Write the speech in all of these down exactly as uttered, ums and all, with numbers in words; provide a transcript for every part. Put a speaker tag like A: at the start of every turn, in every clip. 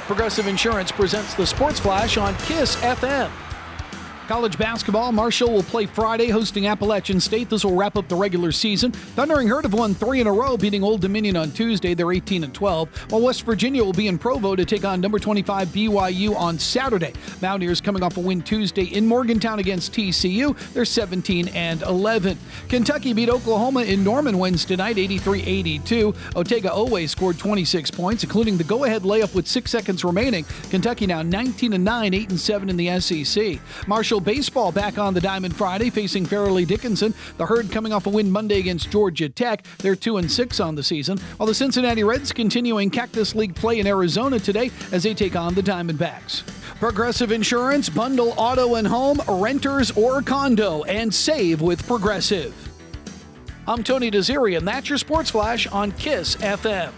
A: Progressive Insurance presents the Sports Flash on KISS F M. College basketball, Marshall will play Friday, hosting Appalachian State. This will wrap up the regular season. Thundering Herd have won three in a row, beating Old Dominion on Tuesday. They're eighteen and twelve, while West Virginia will be in Provo to take on number twenty-five B Y U on Saturday. Mountaineers coming off a win Tuesday in Morgantown against T C U. They're seventeen and eleven. Kentucky beat Oklahoma in Norman Wednesday night, eighty-three eighty-two. Otega Oweh scored twenty-six points, including the go-ahead layup with six seconds remaining. Kentucky now nineteen and nine, eight and seven in the S E C. Marshall baseball back on the diamond Friday, facing Fairleigh Dickinson. The Herd coming off a win Monday against Georgia Tech. They're two and six on the season, while the Cincinnati Reds continuing Cactus League play in Arizona today as they take on the Diamondbacks. Progressive Insurance, bundle auto and home, renters or condo, and save with Progressive. I'm Tony Desiri, and that's your Sports Flash on KISS F M.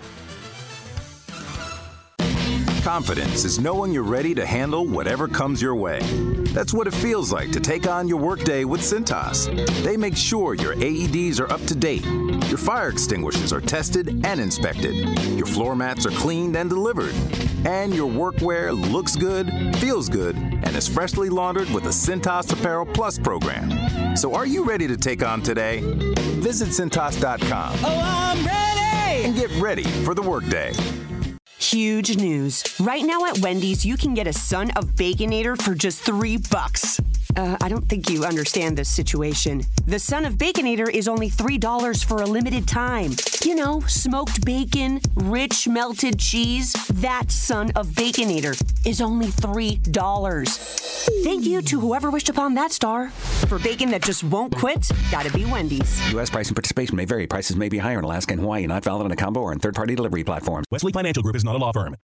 B: Confidence is knowing you're ready to handle whatever comes your way. That's what it feels like to take on your workday with Cintas. They make sure your A E Ds are up to date, your fire extinguishers are tested and inspected, your floor mats are cleaned and delivered, and your workwear looks good, feels good, and is freshly laundered with the Cintas Apparel Plus program. So are you ready to take on today? Visit Cintas dot com.
C: Oh, I'm ready!
B: And get ready for the workday.
D: Huge news. Right now at Wendy's, you can get a Son of Baconator for just three bucks. Uh, I don't think you understand this situation. The Son of Baconator is only three dollars for a limited time. You know, smoked bacon, rich melted cheese. That Son of Baconator is only three dollars. Thank you to whoever wished upon that star. For bacon that just won't quit, gotta be Wendy's.
E: U S price and participation may vary. Prices may be higher in Alaska and Hawaii, not valid on a combo or on third-party delivery platforms.
F: Wesley Financial Group is not a law firm.